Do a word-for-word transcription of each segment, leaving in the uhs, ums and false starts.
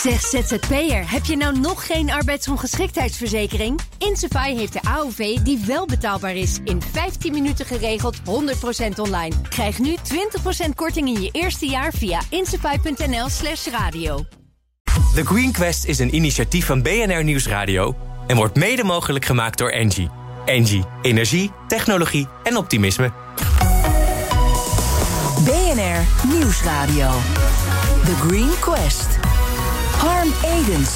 Zeg Z Z P'er, heb je nou nog geen arbeidsongeschiktheidsverzekering? Insafai heeft de A O V die wel betaalbaar is. In vijftien minuten geregeld, honderd procent online. Krijg nu twintig procent korting in je eerste jaar via insafai.nl slash radio. The Green Quest is een initiatief van B N R Nieuwsradio en wordt mede mogelijk gemaakt door Engie. Engie, energie, technologie en optimisme. B N R Nieuwsradio. The Green Quest. Harm Edens.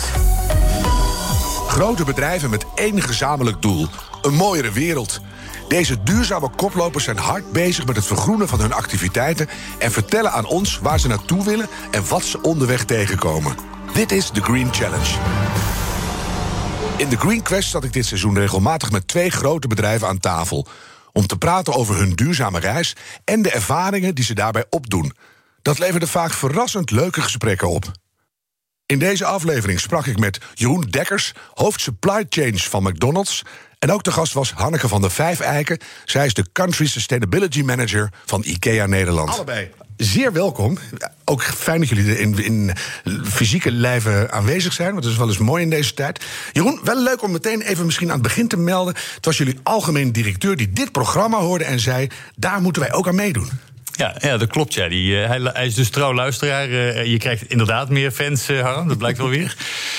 Grote bedrijven met één gezamenlijk doel. Een mooiere wereld. Deze duurzame koplopers zijn hard bezig met het vergroenen van hun activiteiten en vertellen aan ons waar ze naartoe willen en wat ze onderweg tegenkomen. Dit is The Green Challenge. In The Green Quest zat ik dit seizoen regelmatig met twee grote bedrijven aan tafel om te praten over hun duurzame reis en de ervaringen die ze daarbij opdoen. Dat leverde vaak verrassend leuke gesprekken op. In deze aflevering sprak ik met Jeroen Dekkers, hoofd supply chains van McDonald's. En ook de gast was Hanneke van der Vijfeiken. Zij is de Country Sustainability Manager van IKEA Nederland. Allebei zeer welkom. Ook fijn dat jullie er in, in fysieke lijven aanwezig zijn, want dat is wel eens mooi in deze tijd. Jeroen, wel leuk om meteen even misschien aan het begin te melden. Het was jullie algemeen directeur die dit programma hoorde en zei, daar moeten wij ook aan meedoen. Ja, ja, dat klopt. Ja. Die, uh, hij, hij is dus trouw luisteraar. Uh, je krijgt inderdaad meer fans, uh, Harm. Dat blijkt wel weer.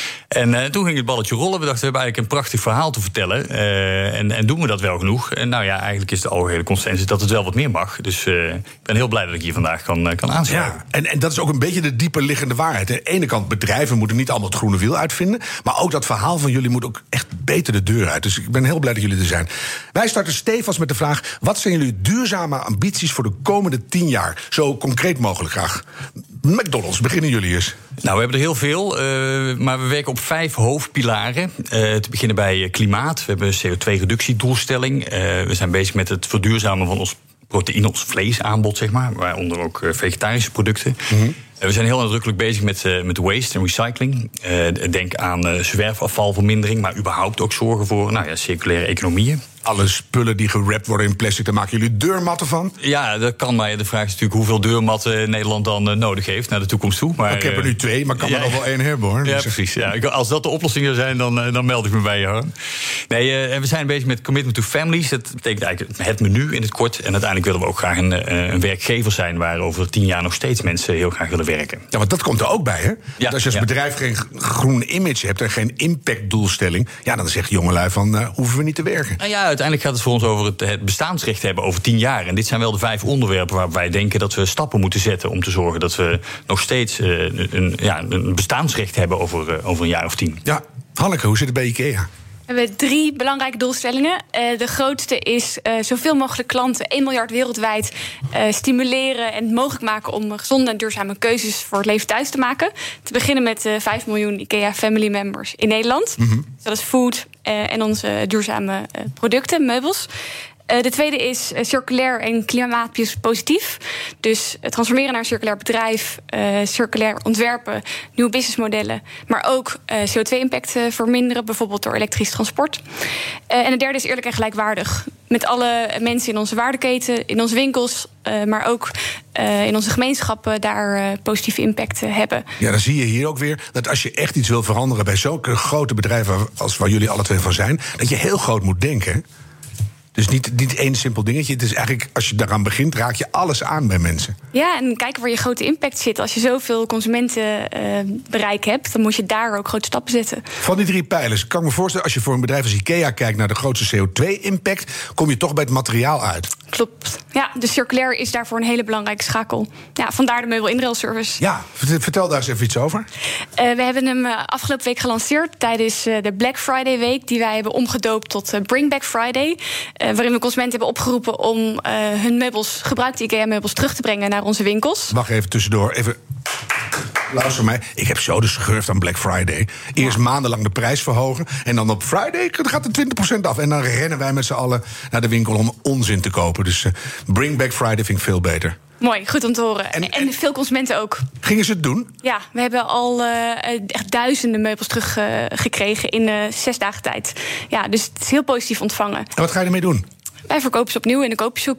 En uh, toen ging het balletje rollen. We dachten, we hebben eigenlijk een prachtig verhaal te vertellen. Uh, en, en doen we dat wel genoeg? En nou ja, eigenlijk is de algehele consensus dat het wel wat meer mag. Dus uh, ik ben heel blij dat ik hier vandaag kan, uh, kan aansluiten. Ja, en, en dat is ook een beetje de dieper liggende waarheid. Aan de ene kant, bedrijven moeten niet allemaal het groene wiel uitvinden. Maar ook dat verhaal van jullie moet ook echt beter de deur uit. Dus ik ben heel blij dat jullie er zijn. Wij starten stevast met de vraag, wat zijn jullie duurzame ambities voor de komende tien jaar? Zo concreet mogelijk graag. McDonald's, beginnen jullie eens. Nou, we hebben er heel veel, uh, maar we werken op vijf hoofdpilaren. Uh, te beginnen bij klimaat. We hebben een C O twee reductiedoelstelling. Uh, we zijn bezig met het verduurzamen van ons proteïne, ons vleesaanbod, zeg maar. Waaronder ook uh, vegetarische producten. Mm-hmm. Uh, we zijn heel nadrukkelijk bezig met, uh, met waste en recycling. Uh, denk aan uh, zwerfafvalvermindering, maar überhaupt ook zorgen voor nou ja, circulaire economieën. Alle spullen die gerapt worden in plastic, daar maken jullie deurmatten van? Ja, dat kan, maar de vraag is natuurlijk hoeveel deurmatten Nederland dan uh, nodig heeft naar de toekomst toe. Maar, ik heb er nu twee, maar kan ja, er nog wel één hebben, hoor. Ja, dus precies. Ja. Als dat de oplossing zou zijn, dan, uh, dan meld ik me bij je, hoor. Nee, uh, we zijn bezig met Commitment to Families. Dat betekent eigenlijk het menu in het kort. En uiteindelijk willen we ook graag een, uh, een werkgever zijn waar over tien jaar nog steeds mensen heel graag willen werken. Ja, want dat komt er ook bij, hè? Ja, als je als ja. bedrijf geen groen image hebt en geen impactdoelstelling, ja, dan zeggen jongelui van, uh, hoeven we niet te werken. Nou ja, uiteindelijk gaat het voor ons over het, het bestaansrecht hebben over tien jaar. En dit zijn wel de vijf onderwerpen waar wij denken dat we stappen moeten zetten om te zorgen dat we nog steeds uh, een, ja, een bestaansrecht hebben over, uh, over een jaar of tien. Ja, Hanneke, hoe zit het bij IKEA? We hebben drie belangrijke doelstellingen. Uh, de grootste is uh, zoveel mogelijk klanten, één miljard wereldwijd, uh, stimuleren en het mogelijk maken om gezonde en duurzame keuzes voor het leven thuis te maken. Te beginnen met uh, vijf miljoen IKEA Family Members in Nederland. Mm-hmm. Dat is food uh, en onze duurzame uh, producten, meubels. Uh, de tweede is uh, circulair en klimaatpositief. Dus uh, transformeren naar een circulair bedrijf, uh, circulair ontwerpen, nieuwe businessmodellen, maar ook uh, C O twee impact uh, verminderen, bijvoorbeeld door elektrisch transport. Uh, en de derde is eerlijk en gelijkwaardig. Met alle mensen in onze waardeketen, in onze winkels, uh, maar ook uh, in onze gemeenschappen daar uh, positieve impact uh, hebben. Ja, dan zie je hier ook weer dat als je echt iets wil veranderen bij zulke grote bedrijven als waar jullie alle twee van zijn, dat je heel groot moet denken. Dus niet, niet één simpel dingetje. Het is eigenlijk, als je daaraan begint, raak je alles aan bij mensen. Ja, en kijken waar je grote impact zit. Als je zoveel consumentenbereik uh, hebt, dan moet je daar ook grote stappen zetten. Van die drie pijlers, kan ik me voorstellen, als je voor een bedrijf als IKEA kijkt naar de grootste C O twee impact, kom je toch bij het materiaal uit. Klopt. Ja, dus circulair is daarvoor een hele belangrijke schakel. Ja, vandaar de meubel-inruilservice. Ja, vertel daar eens even iets over. Uh, we hebben hem uh, afgelopen week gelanceerd tijdens uh, de Black Friday week, die wij hebben omgedoopt tot uh, Bring Back Friday. Uh, waarin we consumenten hebben opgeroepen om uh, hun meubels, gebruikte IKEA-meubels, terug te brengen naar onze winkels. Wacht even tussendoor. Even. Luister mij. Ik heb zo de schurft aan Black Friday. Eerst ja. maandenlang de prijs verhogen. En dan op Friday gaat er twintig procent af. En dan rennen wij met z'n allen naar de winkel om onzin te kopen. Dus uh, Bring Back Friday vind ik veel beter. Mooi, goed om te horen. En, en, en veel consumenten ook. Gingen ze het doen? Ja, we hebben al uh, echt duizenden meubels teruggekregen uh, in uh, zes dagen tijd. Ja, dus het is heel positief ontvangen. En wat ga je ermee doen? Wij verkopen ze opnieuw in de koopjeshoek.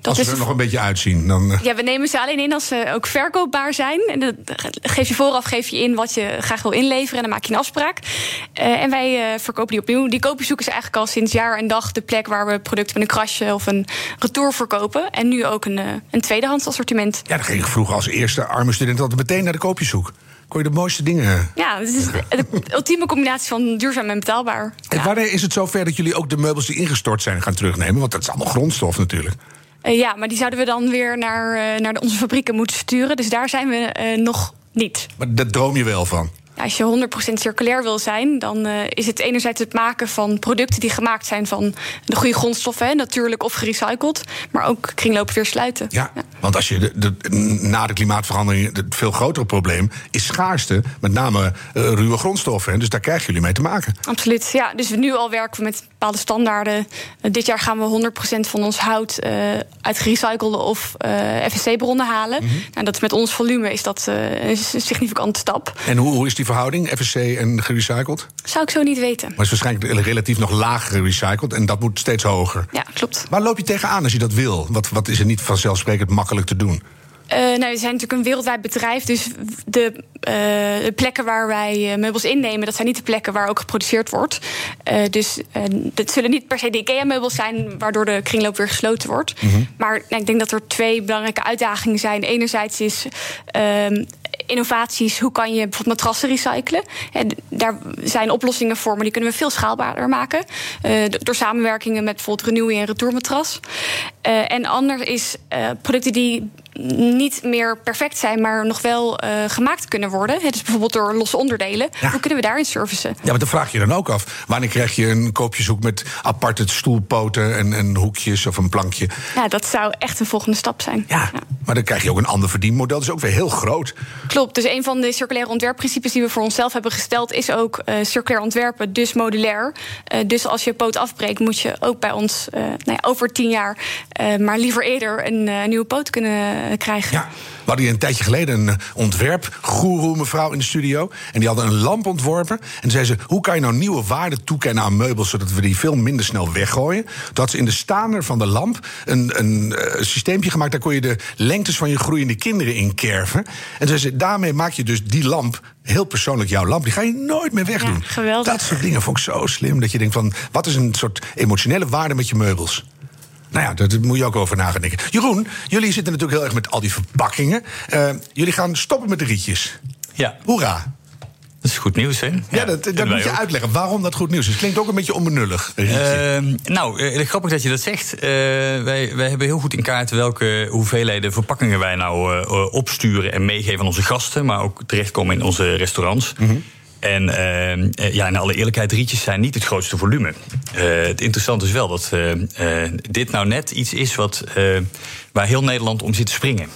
Als ze er nog een beetje uitzien. Dan, uh... Ja, we nemen ze alleen in als ze ook verkoopbaar zijn. En dat geef je vooraf geef je in wat je graag wil inleveren. En dan maak je een afspraak. Uh, en wij uh, verkopen die opnieuw. Die koopjeshoek is eigenlijk al sinds jaar en dag de plek waar we producten met een krasje of een retour verkopen. En nu ook een, uh, een tweedehands assortiment. Ja, dan ging ik vroeger als eerste arme student altijd meteen naar de koopjeshoek. Kon je de mooiste dingen... Ja, het is de ultieme combinatie van duurzaam en betaalbaar. En ja. wanneer is het zover dat jullie ook de meubels die ingestort zijn gaan terugnemen? Want dat is allemaal grondstof natuurlijk. Uh, ja, maar die zouden we dan weer naar, uh, naar de, onze fabrieken moeten sturen. Dus daar zijn we uh, nog niet. Maar daar droom je wel van? Ja, als je honderd procent circulair wil zijn, dan uh, is het enerzijds het maken van producten die gemaakt zijn van de goede grondstoffen, hè, natuurlijk of gerecycled, maar ook kringlopen weer sluiten. Ja, ja. Want als je de, de, na de klimaatverandering, het veel grotere probleem is schaarste, met name uh, ruwe grondstoffen. Hè, dus daar krijgen jullie mee te maken. Absoluut, ja. Dus nu al werken we met bepaalde standaarden. Uh, dit jaar gaan we honderd procent van ons hout uh, uit gerecyclede of uh, F S C-bronnen halen. Mm-hmm. Nou, dat is met ons volume is dat uh, een significante stap. En hoe, hoe is die verhouding, F S C en gerecycled? Zou ik zo niet weten. Maar het is waarschijnlijk relatief nog lager gerecycled en dat moet steeds hoger. Ja, klopt. Waar loop je tegenaan als je dat wil? Wat, wat is er niet vanzelfsprekend makkelijk te doen? Uh, nou, we zijn natuurlijk een wereldwijd bedrijf, dus de, uh, de plekken waar wij uh, meubels innemen, dat zijn niet de plekken waar ook geproduceerd wordt. Uh, dus uh, dat zullen niet per se de IKEA-meubels zijn, waardoor de kringloop weer gesloten wordt. Mm-hmm. Maar nou, ik denk dat er twee belangrijke uitdagingen zijn. Enerzijds is uh, innovaties, hoe kan je bijvoorbeeld matrassen recyclen? En daar zijn oplossingen voor, maar die kunnen we veel schaalbaarder maken. Uh, door samenwerkingen met bijvoorbeeld Renewy en Retourmatras. Uh, en ander is uh, producten die niet meer perfect zijn, maar nog wel uh, gemaakt kunnen worden. Dus bijvoorbeeld door losse onderdelen. Ja. Hoe kunnen we daarin servicen? Ja, maar dan vraag je dan ook af. Wanneer krijg je een koopjeshoek met aparte stoelpoten en, en hoekjes of een plankje? Ja, dat zou echt een volgende stap zijn. Ja, ja. Maar dan krijg je ook een ander verdienmodel. Dat is ook weer heel groot. Klopt, dus een van de circulaire ontwerpprincipes die we voor onszelf hebben gesteld is ook uh, circulair ontwerpen, dus modulair. Uh, dus als je poot afbreekt, moet je ook bij ons uh, nou ja, over tien jaar, uh, maar liever eerder een uh, nieuwe poot kunnen krijgen. Ja, we hadden hier een tijdje geleden een ontwerpgoeroe mevrouw in de studio. En die hadden een lamp ontworpen. En toen zei ze, hoe kan je nou nieuwe waarden toekennen aan meubels, zodat we die veel minder snel weggooien? Toen had ze in de staander van de lamp een, een uh, systeempje gemaakt. Daar kon je de lengtes van je groeiende kinderen in kerven. En toen zei ze, daarmee maak je dus die lamp heel persoonlijk jouw lamp. Die ga je nooit meer wegdoen. Ja, geweldig. Dat soort dingen vond ik zo slim. Dat je denkt van, wat is een soort emotionele waarde met je meubels? Nou ja, daar moet je ook over nadenken. Jeroen, jullie zitten natuurlijk heel erg met al die verpakkingen. Uh, jullie gaan stoppen met de rietjes. Ja. Hoera. Dat is goed nieuws, hè? Ja, ja dat, dat moet je ook uitleggen waarom dat goed nieuws is. Het klinkt ook een beetje onbenullig. Uh, nou, uh, grappig dat je dat zegt. Uh, wij, wij hebben heel goed in kaart welke hoeveelheden verpakkingen wij nou uh, opsturen en meegeven aan onze gasten, maar ook terechtkomen in onze restaurants. Mm-hmm. En uh, ja, in alle eerlijkheid, rietjes zijn niet het grootste volume. Uh, het interessante is wel dat uh, uh, dit nou net iets is wat, uh, waar heel Nederland om zit te springen.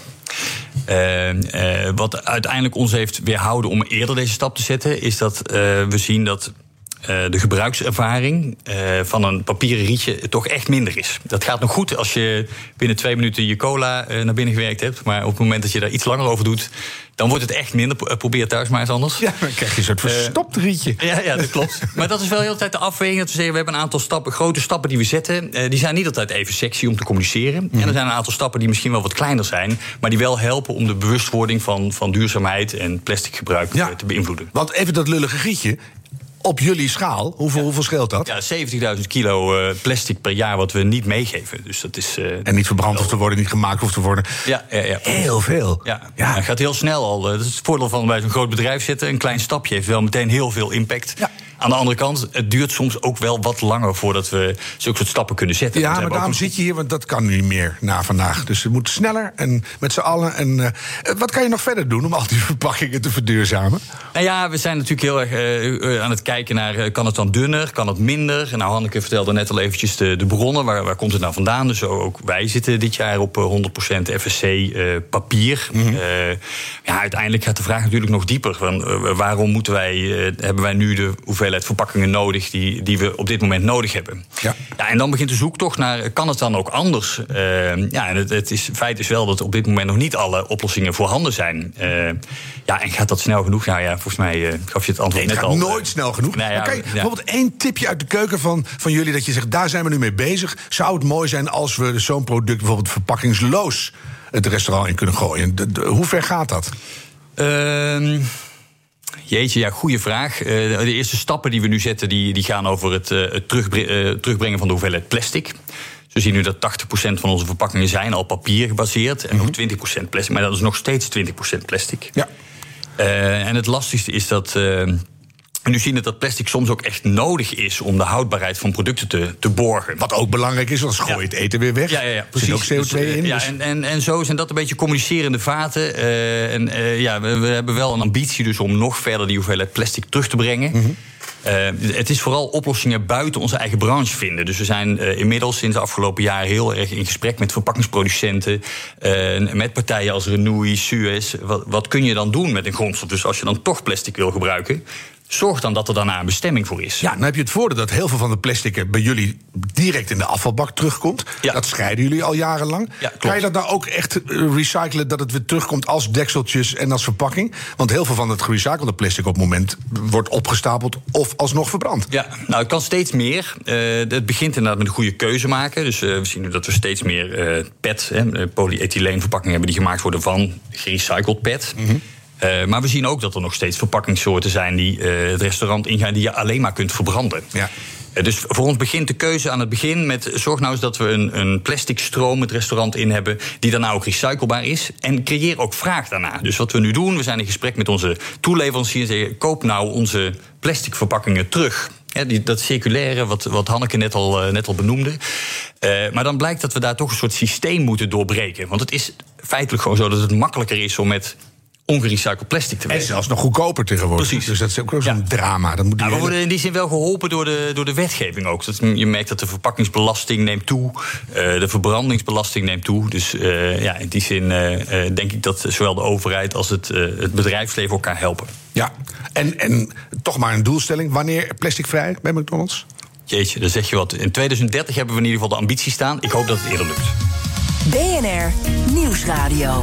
Uh, uh, wat uiteindelijk ons heeft weerhouden om eerder deze stap te zetten, is dat uh, we zien dat Uh, de gebruikservaring uh, van een papieren rietje toch echt minder is. Dat gaat nog goed als je binnen twee minuten je cola uh, naar binnen gewerkt hebt. Maar op het moment dat je daar iets langer over doet, dan wordt het echt minder. Probeer het thuis maar eens anders. Ja, dan krijg je een soort verstopt rietje. Uh, ja, ja, dat klopt. Maar dat is wel heel de tijd de afweging. Dat we zeggen, we hebben een aantal stappen, grote stappen die we zetten. Uh, die zijn niet altijd even sexy om te communiceren. Mm-hmm. En er zijn een aantal stappen die misschien wel wat kleiner zijn, maar die wel helpen om de bewustwording van, van duurzaamheid en plastic gebruik ja. te beïnvloeden. Want even dat lullige rietje. Op jullie schaal, hoeveel, ja. hoeveel scheelt dat? Ja, zeventigduizend kilo uh, plastic per jaar wat we niet meegeven. Dus dat is, uh, en niet verbrand wel... hoeft te worden, niet gemaakt hoeft te worden. Ja, ja, ja. Heel veel. Ja, ja. Het gaat heel snel al. Dat is het voordeel van bij zo'n groot bedrijf zitten. Een klein stapje heeft wel meteen heel veel impact. Ja. Aan de andere kant, het duurt soms ook wel wat langer voordat we zulke soort stappen kunnen zetten. Ja, maar daarom een... zit je hier, want dat kan nu niet meer na vandaag. Dus het moet sneller en met z'n allen. En uh, wat kan je nog verder doen om al die verpakkingen te verduurzamen? Nou ja, we zijn natuurlijk heel erg uh, uh, aan het kijken naar, uh, kan het dan dunner, kan het minder? Nou, Hanneke vertelde net al eventjes de, de bronnen, waar, waar komt het nou vandaan? Dus ook wij zitten dit jaar op honderd procent F S C uh, papier. Mm-hmm. Uh, ja, uiteindelijk gaat de vraag natuurlijk nog dieper. Van, uh, waarom moeten wij, uh, hebben wij nu de hoeveelheid hoeveelheid verpakkingen nodig die, die we op dit moment nodig hebben. Ja. Ja, en dan begint de zoektocht naar, kan het dan ook anders? Uh, ja, en het, het is, feit is wel dat op dit moment nog niet alle oplossingen voorhanden zijn. Uh, ja, en gaat dat snel genoeg? Nou ja, volgens mij uh, gaf je het antwoord nee, net het al. gaat nooit snel genoeg. Nou ja, maar kijk, ja. bijvoorbeeld één tipje uit de keuken van, van jullie dat je zegt, daar zijn we nu mee bezig. Zou het mooi zijn als we zo'n product bijvoorbeeld verpakkingsloos het restaurant in kunnen gooien? De, de, hoe ver gaat dat? Uh, jeetje, ja, goede vraag. Uh, de eerste stappen die we nu zetten, die, die gaan over het, uh, het terugbre- uh, terugbrengen van de hoeveelheid plastic. We zien nu dat tachtig procent van onze verpakkingen zijn al papier gebaseerd en mm-hmm. nog twintig procent plastic. Maar dat is nog steeds twintig procent plastic. Ja. Uh, en het lastigste is dat Uh, En nu zien we dat plastic soms ook echt nodig is om de houdbaarheid van producten te, te borgen. Wat ook belangrijk is, want gooi je ja. het eten weer weg. Ja, ja, ja, precies. Er zit ook C O twee in. Ja, dus. en, en, en zo zijn dat een beetje communicerende vaten. Uh, en uh, ja, we, we hebben wel een ambitie dus om nog verder die hoeveelheid plastic terug te brengen. Mm-hmm. Uh, het is vooral oplossingen buiten onze eigen branche vinden. Dus we zijn uh, inmiddels sinds de afgelopen jaren heel erg in gesprek met verpakkingsproducenten, uh, met partijen als Renewi, Suez. Wat, wat kun je dan doen met een grondstof? Dus als je dan toch plastic wil gebruiken, zorg dan dat er daarna een bestemming voor is. Ja, dan heb je het voordeel dat heel veel van de plastic bij jullie direct in de afvalbak terugkomt. Ja. Dat scheiden jullie al jarenlang. Ja, kan je dat nou ook echt recyclen, dat het weer terugkomt als dekseltjes en als verpakking? Want heel veel van het gerecyclede plastic op het moment wordt opgestapeld of alsnog verbrand. Ja, nou, het kan steeds meer. Uh, het begint inderdaad met een goede keuze maken. Dus uh, we zien nu dat we steeds meer uh, P E T, uh, polyethyleenverpakkingen hebben die gemaakt worden van gerecycled P E T. Mm-hmm. Uh, maar we zien ook dat er nog steeds verpakkingssoorten zijn die uh, het restaurant ingaan die je alleen maar kunt verbranden. Ja. Uh, dus voor ons begint de keuze aan het begin met zorg nou eens dat we een, een plastic stroom het restaurant in hebben die daarna ook recyclebaar is. En creëer ook vraag daarna. Dus wat we nu doen, we zijn in gesprek met onze toeleveranciers en zeggen, koop nou onze plastic verpakkingen terug. Ja, die, dat circulaire, wat, wat Hanneke net al, uh, net al benoemde. Uh, maar dan blijkt dat we daar toch een soort systeem moeten doorbreken. Want het is feitelijk gewoon zo dat het makkelijker is om met ongerecycled plastic te werken. En zelfs nog goedkoper tegenwoordig. Precies. Dus dat is ook zo'n ja. drama. Dat moet nou, we hele... worden in die zin wel geholpen door de, door de wetgeving ook. Dat, je merkt dat de verpakkingsbelasting neemt toe. Uh, de verbrandingsbelasting neemt toe. Dus uh, ja, in die zin uh, uh, denk ik dat zowel de overheid als het, uh, het bedrijfsleven elkaar helpen. Ja, en, en toch maar een doelstelling. Wanneer plasticvrij bij McDonald's? Jeetje, dan zeg je wat. In tweeduizend dertig hebben we in ieder geval de ambitie staan. Ik hoop dat het eerder lukt. B N R Nieuwsradio.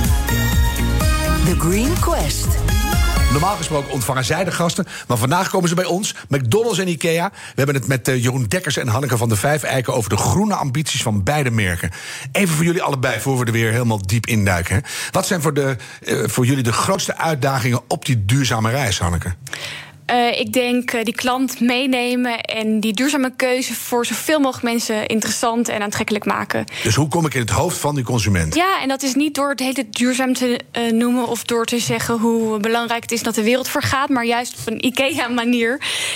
The Green Quest. Normaal gesproken ontvangen zij de gasten, maar vandaag komen ze bij ons, McDonald's en IKEA. We hebben het met uh, Jeroen Dekkers en Hanneke van der Vijfeiken over de groene ambities van beide merken. Even voor jullie allebei, voor we er weer helemaal diep induiken. Hè. Wat zijn voor, de, uh, voor jullie de grootste uitdagingen op die duurzame reis, Hanneke? Uh, ik denk uh, die klant meenemen en die duurzame keuze voor zoveel mogelijk mensen interessant en aantrekkelijk maken. Dus hoe kom ik in het hoofd van die consument? Ja, en dat is niet door het hele duurzaam te uh, noemen of door te zeggen hoe belangrijk het is dat de wereld vergaat, maar juist op een IKEA-manier.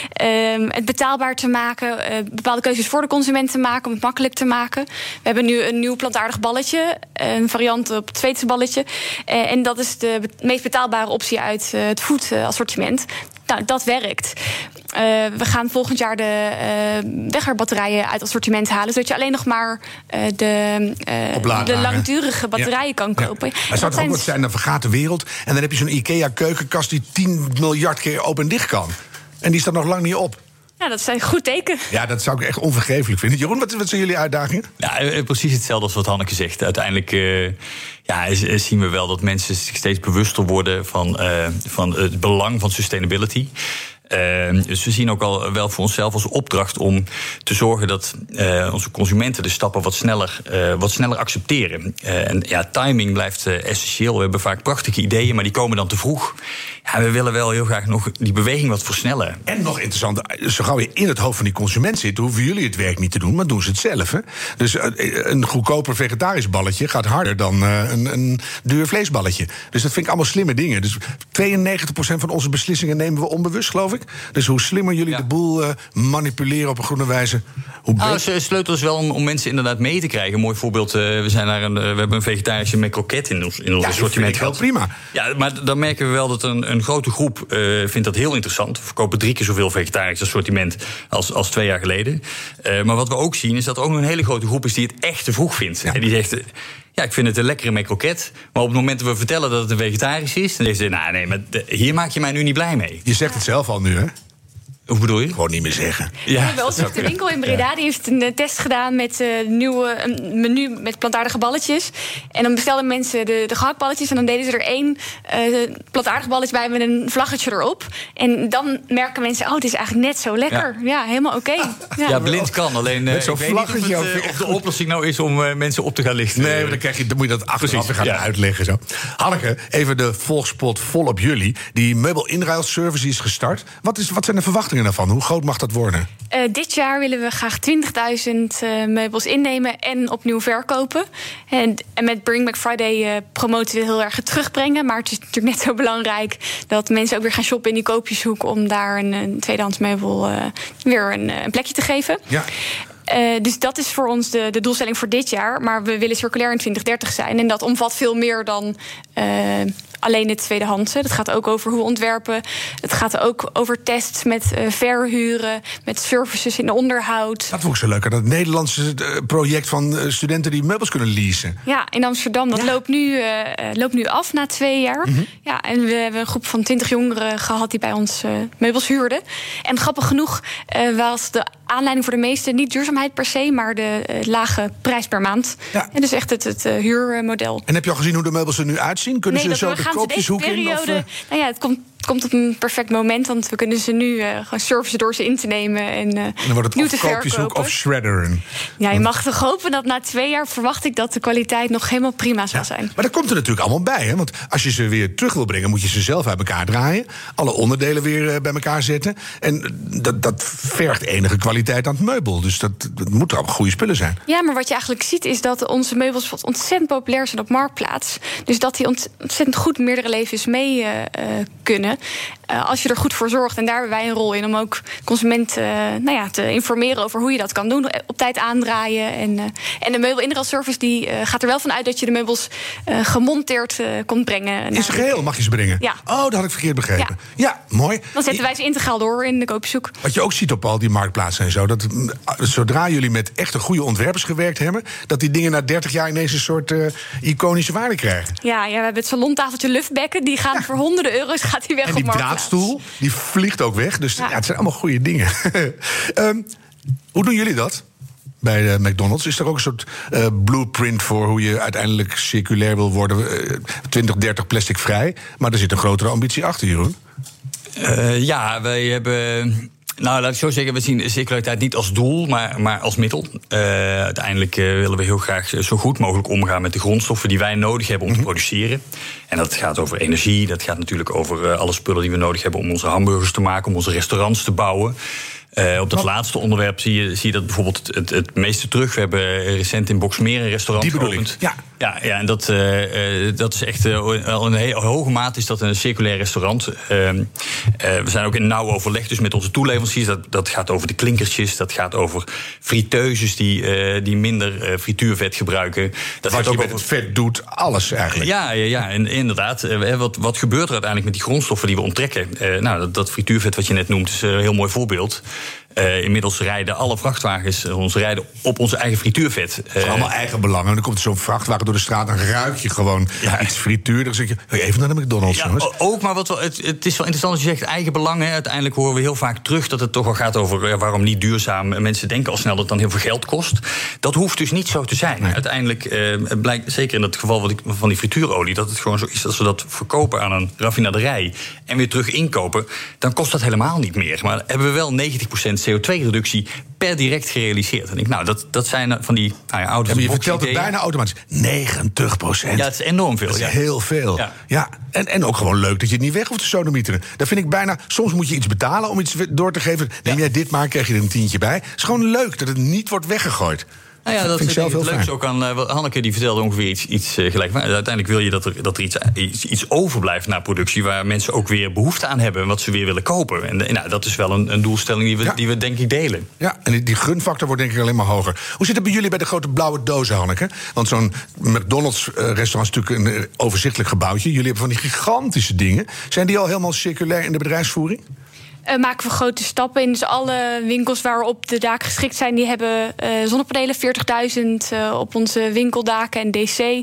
Uh, het betaalbaar te maken, uh, bepaalde keuzes voor de consument te maken, om het makkelijk te maken. We hebben nu een nieuw plantaardig balletje, een variant op het Zweedse balletje. Uh, en dat is de be- meest betaalbare optie uit uh, het food-assortiment. Nou, dat werkt. Uh, we gaan volgend jaar de uh, wegwerpbatterijen uit assortiment halen, zodat je alleen nog maar uh, de, uh, de langdurige batterijen ja. kan kopen. Ja. Maar zou het ook wat zijn, dan vergaat de wereld en dan heb je zo'n IKEA-keukenkast die tien miljard keer open en dicht kan. En die staat nog lang niet op. Ja, dat is een goed teken. Ja, dat zou ik echt onvergeeflijk vinden. Jeroen, wat, wat zijn jullie uitdagingen? Ja, precies hetzelfde als wat Hanneke zegt. Uiteindelijk uh, ja, zien we wel dat mensen zich steeds bewuster worden van, uh, van het belang van sustainability. Uh, dus we zien ook al wel voor onszelf als opdracht om te zorgen dat uh, onze consumenten de stappen wat sneller, uh, wat sneller accepteren. Uh, en ja, timing blijft uh, essentieel. We hebben vaak prachtige ideeën, maar die komen dan te vroeg. Ja, we willen wel heel graag nog die beweging wat versnellen. En nog interessant, zo gauw je in het hoofd van die consument zit, hoeven jullie het werk niet te doen, maar doen ze het zelf. Hè? Dus uh, een goedkoper vegetarisch balletje gaat harder dan uh, een, een duur vleesballetje. Dus dat vind ik allemaal slimme dingen. Dus tweeënnegentig procent van onze beslissingen nemen we onbewust, geloof ik. Dus hoe slimmer jullie ja. de boel uh, manipuleren op een groene wijze, hoe beter. Nou, sleutel is wel om, om mensen inderdaad mee te krijgen. Een mooi voorbeeld, uh, we, zijn naar een, uh, we hebben een vegetarische McCroket in ons, in ons ja, assortiment gehad. Prima. Ja, maar dan merken we wel dat een, een grote groep uh, vindt dat heel interessant. We verkopen drie keer zoveel vegetarisch assortiment als, als twee jaar geleden. Uh, maar wat we ook zien is dat er ook nog een hele grote groep is die het echt te vroeg vindt. Ja. En die zegt, ja, ik vind het een lekkere McCroket. Maar op het moment dat we vertellen dat het een vegetarisch is, dan zegt ze, nou nee, maar de, hier maak je mij nu niet blij mee. Je zegt het zelf al nu, hè? Hoe bedoel je? Gewoon niet meer zeggen. Ja, ja, wel eens de winkel in Breda ja. die heeft een uh, test gedaan met uh, nieuwe een menu met plantaardige balletjes. En dan bestelden mensen de, de gehaktballetjes en dan deden ze er één uh, plantaardig balletje bij met een vlaggetje erop. En dan merken mensen, oh, het is eigenlijk net zo lekker. Ja, ja helemaal oké. Okay. Ja. ja, blind kan. Alleen uh, zo'n ik weet niet of, het, uh, of de oplossing nou is om uh, mensen op te gaan lichten. Nee, maar dan, krijg je, dan moet je dat achteraf weer gaan ja. uitleggen. Zo. Hanneke, even de volgspot vol op jullie. Die meubelinruilservice is gestart. Wat, is, wat zijn de verwachtingen daarvan? Hoe groot mag dat worden? Uh, dit jaar willen we graag twintigduizend uh, meubels innemen en opnieuw verkopen. En, en met Bring Back Friday uh, promoten we heel erg het terugbrengen. Maar het is natuurlijk net zo belangrijk dat mensen ook weer gaan shoppen in die koopjeshoek om daar een, een tweedehands meubel uh, weer een, een plekje te geven. Ja. Uh, dus dat is voor ons de, de doelstelling voor dit jaar. Maar we willen circulair in twintig dertig zijn. En dat omvat veel meer dan uh, alleen het tweedehandse. Het gaat ook over hoe we ontwerpen. Het gaat ook over tests met uh, verhuren, met services in onderhoud. Dat vond ik zo leuk. Dat Nederlandse uh, project van uh, studenten die meubels kunnen leasen. Ja, in Amsterdam. Dat ja. loopt, nu, uh, loopt nu af na twee jaar. Mm-hmm. Ja, en we hebben een groep van twintig jongeren gehad die bij ons uh, meubels huurden. En grappig genoeg uh, was de aanleiding voor de meesten niet duurzaamheid per se, maar de uh, lage prijs per maand. Ja. En dus echt het, het uh, huurmodel. En heb je al gezien hoe de meubels er nu uitzien? Kunnen nee, ze zo de koopjeshoek in? Of, uh... Nou ja, het komt komt op een perfect moment, want we kunnen ze nu uh, gewoon servicen door ze in te nemen en, uh, en dan wordt het of koopjeshoek of shredderen. Ja, je mag toch hopen dat na twee jaar verwacht ik dat de kwaliteit nog helemaal prima zal ja, zijn. Maar dat komt er natuurlijk allemaal bij, hè? Want als je ze weer terug wil brengen, moet je ze zelf uit elkaar draaien, alle onderdelen weer uh, bij elkaar zetten. En dat, dat vergt enige kwaliteit aan het meubel. Dus dat, dat moeten allemaal goede spullen zijn. Ja, maar wat je eigenlijk ziet is dat onze meubels ontzettend populair zijn op Marktplaats. Dus dat die ontzettend goed meerdere levens mee uh, kunnen. Uh, als je er goed voor zorgt, en daar hebben wij een rol in om ook consumenten uh, nou ja, te informeren over hoe je dat kan doen, op tijd aandraaien. En, uh, en de meubel-inruilservice die uh, gaat er wel van uit dat je de meubels uh, gemonteerd uh, komt brengen. In zijn geheel mag je ze brengen? Ja. Oh, dat had ik verkeerd begrepen. Ja, ja mooi. Dan zetten wij ze integraal door in de koopjeshoek. Wat je ook ziet op al die marktplaatsen en zo, dat zodra jullie met echte goede ontwerpers gewerkt hebben, dat die dingen na dertig jaar ineens een soort uh, iconische waarde krijgen. Ja, ja, we hebben het salontafeltje Lufbekken, die gaan ja. voor honderden euro's gaat die weg en die op Marktplaats. Draadstoel, die vliegt ook weg. Dus ja. Ja, het zijn allemaal goede dingen. um, hoe doen jullie dat bij de McDonald's? Is er ook een soort uh, blueprint voor hoe je uiteindelijk circulair wil worden? Uh, twintig dertig plastic vrij. Maar er zit een grotere ambitie achter, Jeroen. Uh, ja, wij hebben... Nou, laat ik zo zeggen, we zien circulariteit niet als doel, maar, maar als middel. Uh, uiteindelijk uh, willen we heel graag zo goed mogelijk omgaan met de grondstoffen die wij nodig hebben om mm-hmm. te produceren. En dat gaat over energie, dat gaat natuurlijk over uh, alle spullen die we nodig hebben om onze hamburgers te maken, om onze restaurants te bouwen. Uh, op dat Wat? laatste onderwerp zie je, zie je dat bijvoorbeeld het, het, het meeste terug. We hebben recent in Boxmeer een restaurant geopend. Ja. Ja, ja, en dat, uh, uh, dat is echt uh, al in een hele hoge mate is dat een circulair restaurant. Uh, uh, we zijn ook in nauw overleg dus met onze toeleveranciers. Dat, dat gaat over de klinkertjes, dat gaat over friteuses die, uh, die minder uh, frituurvet gebruiken. Dat wat gaat ook je met over... het vet doet, alles eigenlijk. Ja, ja, ja en, inderdaad. Uh, wat, wat gebeurt er uiteindelijk met die grondstoffen die we onttrekken? Uh, nou, dat, dat frituurvet wat je net noemt is een heel mooi voorbeeld. Uh, inmiddels rijden alle vrachtwagens ons rijden op onze eigen frituurvet. Dat is uh, allemaal eigen belangen. En dan komt zo'n vrachtwagen door de straat en ruik je gewoon ja. iets frituur. Dan zeg je, even naar de McDonald's. Ja, ook, maar wat wel, het, het is wel interessant als je zegt eigen belangen. Uiteindelijk horen we heel vaak terug dat het toch wel gaat over ja, waarom niet duurzaam. Mensen denken al snel dat het dan heel veel geld kost. Dat hoeft dus niet zo te zijn. Nee. Uiteindelijk uh, blijkt, zeker in het geval wat ik, van die frituurolie, dat het gewoon zo is dat ze dat verkopen aan een raffinaderij en weer terug inkopen, dan kost dat helemaal niet meer. Maar hebben we wel negentig procent C O twee reductie per direct gerealiseerd. En ik, nou, dat, dat zijn van die nou ja, oude. Ja, je vertelt het bijna automatisch. negentig procent. Ja, het is enorm veel. Dat is ja. heel veel. Ja. Ja. En, en ook gewoon leuk dat je het niet weg hoeft te sodomieteren. Dat vind ik bijna. Soms moet je iets betalen om iets door te geven. Neem ja. jij dit maar, krijg je er een tientje bij. Het is gewoon leuk dat het niet wordt weggegooid. Nou ja, dat, dat vind ik zelf heel leuk. Ook aan uh, Hanneke die vertelde ongeveer iets, iets uh, gelijk. Maar uiteindelijk wil je dat er, dat er iets, iets, iets overblijft na productie waar mensen ook weer behoefte aan hebben en wat ze weer willen kopen. En uh, nou, dat is wel een, een doelstelling die we, ja. die we denk ik delen. Ja, en die, die gunfactor wordt denk ik alleen maar hoger. Hoe zit het bij jullie bij de grote blauwe dozen, Hanneke? Want zo'n McDonald's uh, restaurant is natuurlijk een uh, overzichtelijk gebouwtje. Jullie hebben van die gigantische dingen. Zijn die al helemaal circulair in de bedrijfsvoering? Uh, maken we grote stappen in. Dus alle winkels waarop de daken geschikt zijn, die hebben uh, zonnepanelen, veertigduizend uh, op onze winkeldaken en D C. Uh,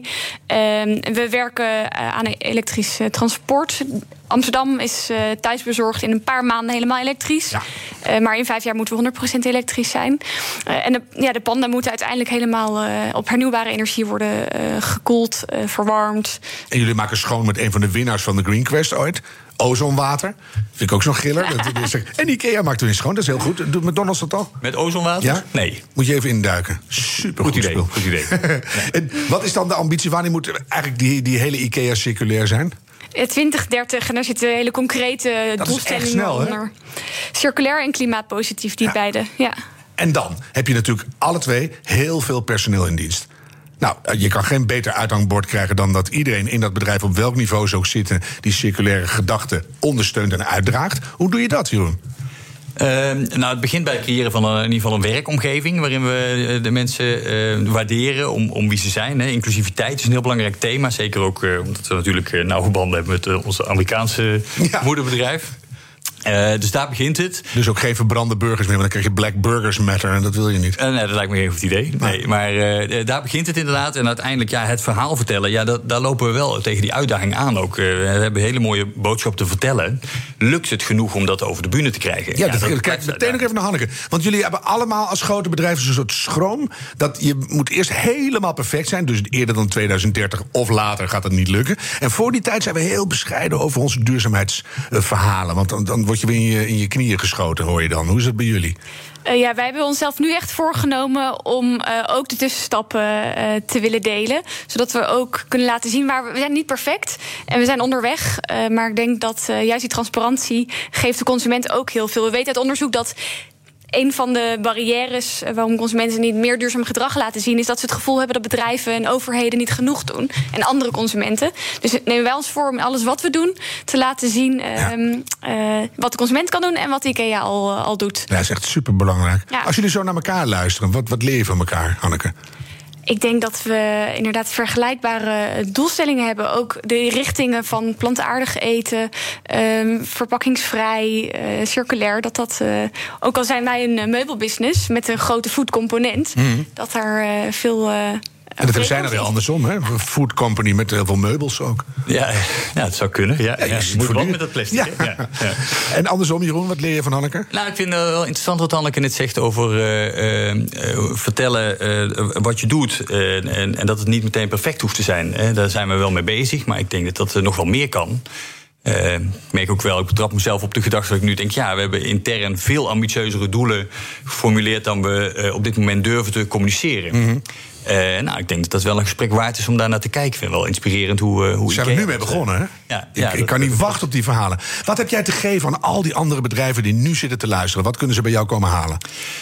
we werken uh, aan elektrisch uh, transport. Amsterdam is uh, thuisbezorgd in een paar maanden helemaal elektrisch. Ja. Uh, maar in vijf jaar moeten we honderd procent elektrisch zijn. Uh, en de, ja, de panden moeten uiteindelijk helemaal uh, op hernieuwbare energie worden uh, gekoeld, uh, verwarmd. En jullie maken schoon met een van de winnaars van de Green Quest ooit. Ozonwater. Vind ik ook zo'n giller. En Ikea maakt erin schoon, dat is heel goed. Doet McDonald's dat al? Met ozonwater? Ja? Nee. Moet je even induiken. Super goed, goed idee. Spul. Goed idee. En wat is dan de ambitie? Wanneer moet eigenlijk die, die hele Ikea circulair zijn? twintig dertig, en daar zitten hele concrete dat doelstellingen is echt snel, onder. Hè? Circulair en klimaatpositief, die ja. beide. Ja. En dan heb je natuurlijk alle twee heel veel personeel in dienst. Nou, je kan geen beter uithangbord krijgen dan dat iedereen in dat bedrijf, op welk niveau ze ook zitten, die circulaire gedachte ondersteunt en uitdraagt. Hoe doe je dat, Jeroen? Uh, nou, het begint bij het creëren van een, in ieder geval een werkomgeving waarin we de mensen uh, waarderen om, om wie ze zijn. Hè. Inclusiviteit is een heel belangrijk thema. Zeker ook uh, omdat we natuurlijk uh, nauwe banden hebben met uh, onze Amerikaanse ja. moederbedrijf. Uh, dus daar begint het. Dus ook geen verbrande burgers meer, want dan krijg je Black Burgers Matter en dat wil je niet. Uh, nee, dat lijkt me geen goed idee. Nee, maar uh, daar begint het inderdaad. En uiteindelijk ja, het verhaal vertellen, ja, dat, daar lopen we wel tegen die uitdaging aan ook. Uh, we hebben een hele mooie boodschap te vertellen. Lukt het genoeg om dat over de bühne te krijgen? Ja, ja dat, dat kijk meteen nog even naar Hanneke. Want jullie hebben allemaal als grote bedrijven een soort schroom dat je moet eerst helemaal perfect zijn. Dus eerder dan tweeduizend dertig of later gaat het niet lukken. En voor die tijd zijn we heel bescheiden over onze duurzaamheidsverhalen. Want dan, dan word je weer in je, in je knieën geschoten, hoor je dan. Hoe is het bij jullie? Uh, ja, wij hebben onszelf nu echt voorgenomen om uh, ook de tussenstappen uh, te willen delen. Zodat we ook kunnen laten zien waar we... We zijn niet perfect en we zijn onderweg. Uh, maar ik denk dat uh, juist die transparantie geeft de consument ook heel veel. We weten uit onderzoek dat een van de barrières waarom consumenten niet meer duurzaam gedrag laten zien, is dat ze het gevoel hebben dat bedrijven en overheden niet genoeg doen. En andere consumenten. Dus nemen wij ons voor om alles wat we doen te laten zien ja. um, uh, wat de consument kan doen en wat IKEA al, al doet. Ja, dat is echt superbelangrijk. Ja. Als jullie zo naar elkaar luisteren, wat, wat leer je van elkaar, Hanneke? Ik denk dat we inderdaad vergelijkbare doelstellingen hebben. Ook de richtingen van plantaardig eten, um, verpakkingsvrij, uh, circulair. Dat dat, uh, ook al zijn wij een meubelbusiness met een grote foodcomponent, mm-hmm. dat daar uh, veel... Uh, En dat zijn er weer andersom, hè? Een food company met heel veel meubels ook. Ja, ja het zou kunnen. Ja, ja, ja, je moet wel met dat plastic. Ja. Ja, ja. En andersom, Jeroen, wat leer je van Hanneke? Nou, ik vind het wel interessant wat Hanneke net zegt over uh, uh, vertellen uh, wat je doet. Uh, en, en dat het niet meteen perfect hoeft te zijn. Hè. Daar zijn we wel mee bezig, maar ik denk dat dat uh, nog wel meer kan. Uh, ik merk ook wel, ik betrap mezelf op de gedachte dat ik nu denk, ja, we hebben intern veel ambitieuzere doelen geformuleerd dan we uh, op dit moment durven te communiceren. Mm-hmm. Uh, nou, ik denk dat dat wel een gesprek waard is om daar naar te kijken. Ik vind het wel inspirerend hoe... Uh, hoe we zijn er nu mee begonnen, hè? Ja, ik ja, ik dat, kan niet dat, wachten op die verhalen. Wat heb jij te geven aan al die andere bedrijven die nu zitten te luisteren? Wat kunnen ze bij jou komen halen?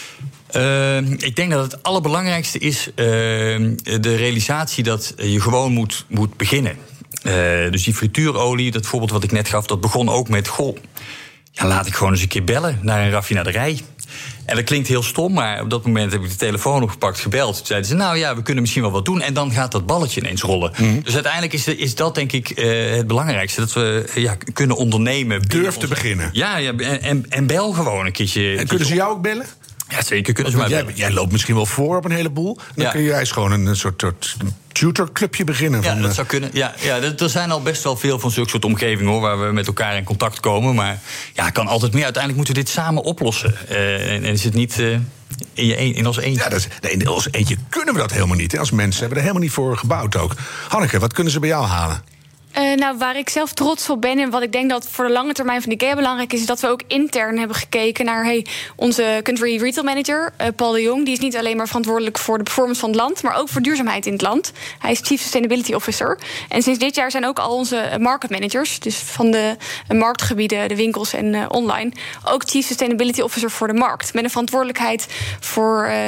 Uh, ik denk dat het allerbelangrijkste is uh, de realisatie dat je gewoon moet, moet beginnen. Uh, dus die frituurolie, dat voorbeeld wat ik net gaf, dat begon ook met, goh, ja, laat ik gewoon eens een keer bellen naar een raffinaderij. En dat klinkt heel stom, maar op dat moment heb ik de telefoon opgepakt, gebeld. Toen zeiden ze, nou ja, we kunnen misschien wel wat doen. En dan gaat dat balletje ineens rollen. Mm-hmm. Dus uiteindelijk is, is dat denk ik uh, het belangrijkste. Dat we ja, kunnen ondernemen. Durf te beginnen. Ja, ja en, en, en bel gewoon een keertje. En kunnen ze jou ook bellen? Ja, zeker kunnen ze mij jij, bellen. jij loopt misschien wel voor op een heleboel. Dan ja. kun jij eens gewoon een, een soort, soort tutorclubje beginnen. Ja, van, dat zou kunnen. Ja, ja, er zijn al best wel veel van zulke soort omgevingen, hoor, waar we met elkaar in contact komen. Maar ja, kan altijd meer. Uiteindelijk moeten we dit samen oplossen. Uh, en, en is het niet uh, in, je een, in ons eentje. Ja, dat is, nee, in ons eentje kunnen we dat helemaal niet. Hè. Als mensen hebben we er helemaal niet voor gebouwd ook. Hanneke, wat kunnen ze bij jou halen? Uh, nou, waar ik zelf trots op ben en wat ik denk dat voor de lange termijn van IKEA belangrijk is, is dat we ook intern hebben gekeken naar hey, onze country retail manager, uh, Paul de Jong. Die is niet alleen maar verantwoordelijk voor de performance van het land, maar ook voor duurzaamheid in het land. Hij is Chief Sustainability Officer. En sinds dit jaar zijn ook al onze market managers, dus van de uh, marktgebieden, de winkels en uh, online, ook Chief Sustainability Officer voor de markt. Met een verantwoordelijkheid voor uh,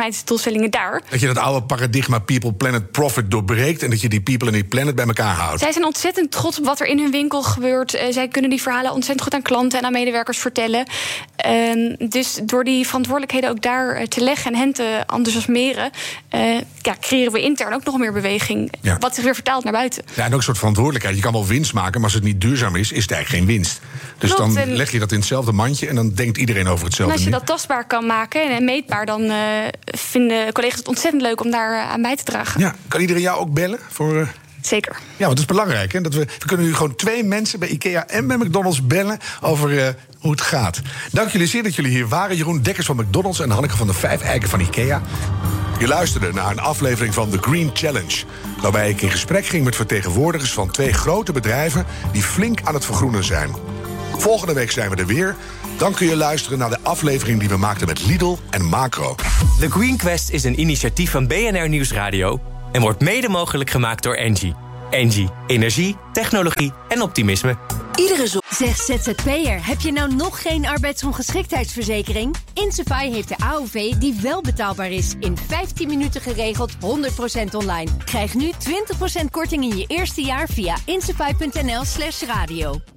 duurzaamheidsdoelstellingen daar. Dat je dat oude paradigma people, planet, profit doorbreekt en dat je die people en die planet bij elkaar houdt. Zij zijn ontzettend trots op wat er in hun winkel gebeurt. Uh, zij kunnen die verhalen ontzettend goed aan klanten en aan medewerkers vertellen. Uh, dus door die verantwoordelijkheden ook daar uh, te leggen en hen te enthousiasmeren, uh, ja, creëren we intern ook nog meer beweging. Ja. Wat zich weer vertaalt naar buiten. Ja, en ook een soort verantwoordelijkheid. Je kan wel winst maken, maar als het niet duurzaam is, is het eigenlijk geen winst. Dus Klopt, dan leg je dat in hetzelfde mandje en dan denkt iedereen over hetzelfde. En als je dat tastbaar kan maken en meetbaar, dan uh, vinden collega's het ontzettend leuk om daar uh, aan bij te dragen. Ja, kan iedereen jou ook bellen voor? Uh... Zeker. Ja, want dat is belangrijk. Hè? Dat we, we kunnen nu gewoon twee mensen bij IKEA en bij McDonald's bellen over uh, hoe het gaat. Dank jullie zeer dat jullie hier waren. Jeroen Dekkers van McDonald's en Hanneke van der Vijfeiken van IKEA. Je luisterde naar een aflevering van The Green Challenge, waarbij ik in gesprek ging met vertegenwoordigers van twee grote bedrijven die flink aan het vergroenen zijn. Volgende week zijn we er weer. Dan kun je luisteren naar de aflevering die we maakten met Lidl en Macro. The Green Quest is een initiatief van B N R Nieuwsradio en wordt mede mogelijk gemaakt door Engie. Engie, energie, technologie en optimisme. Iedere zo- Zeg Z Z P'er, heb je nou nog geen arbeidsongeschiktheidsverzekering? Insafai heeft de A O V die wel betaalbaar is. In vijftien minuten geregeld, honderd procent online. Krijg nu twintig procent korting in je eerste jaar via insafai punt n l slash radio.